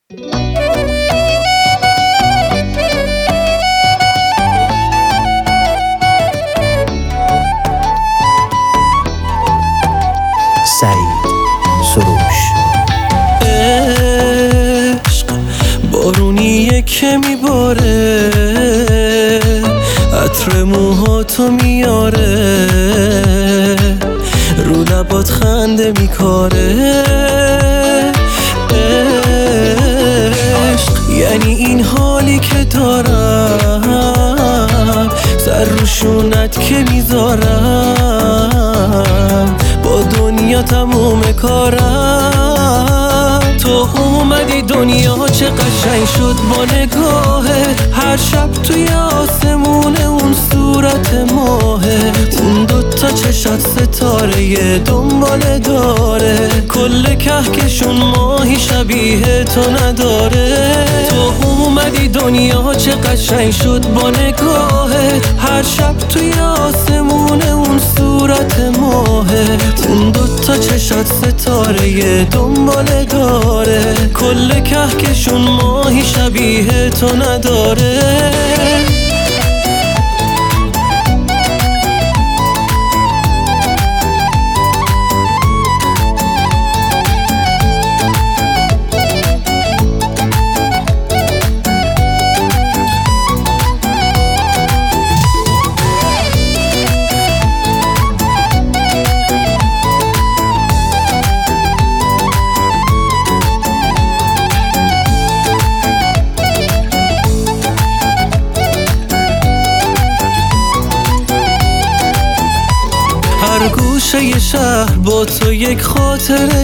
سعید سروش. عشق بارونیه که میباره، عطر موهاتو میاره، رو لبات خنده میکاره. عشق یعنی این حالی که دارم، سر روشونت که میذارم، با دنیا تموم کارم. تو اومدی دنیا چه قشنگ شد با نگاهت، هر شب توی آسمون اون صورت ماهت، اون دوتا چشات ستاره دنباله داره، کل کهکشون ماهی شبیه تو نداره. تو اومدی دنیا چه قشنگ شد با نگاهت، هر شب توی آسمون اون صورت ماهت، اون دوتا چشات ستاره دنباله داره، کل کهکشون ماهی شبیه تو نداره. هر گوشه ی شهر با تو یک خاطره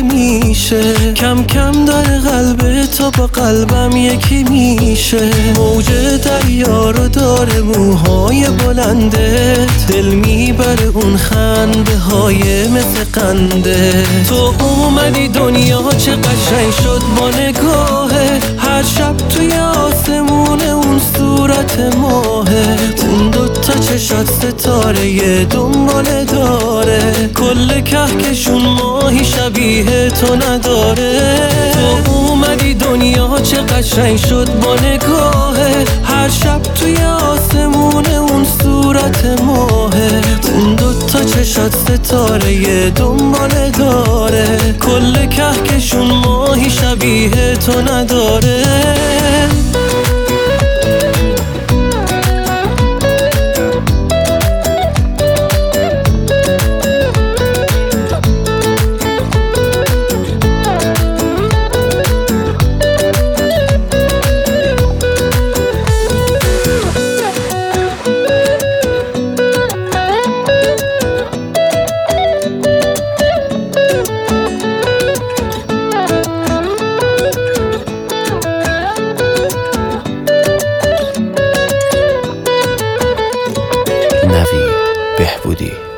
میشه، کم کم داره قلب تو با قلبم یکی میشه. موج دریا رو داره موهای بلنده، دل میبره اون خنده های مثل قنده. تو اومدی دنیا چه قشنگ شد با نگاهه، هر شب توی آسمون اون صورت ماهت، اون دوتا چشات ستاره دنباله داره، کل کهکشون ماهی شبیه تو نداره. تو اومدی دنیا چه قشنگ شد با نگاهه، هر شب توی آسمون اون صورت ماهت، اون دوتا چشات ستاره دنباله داره، کل کهکشون ماهی شبیه تو نداره. نوید بهبودی.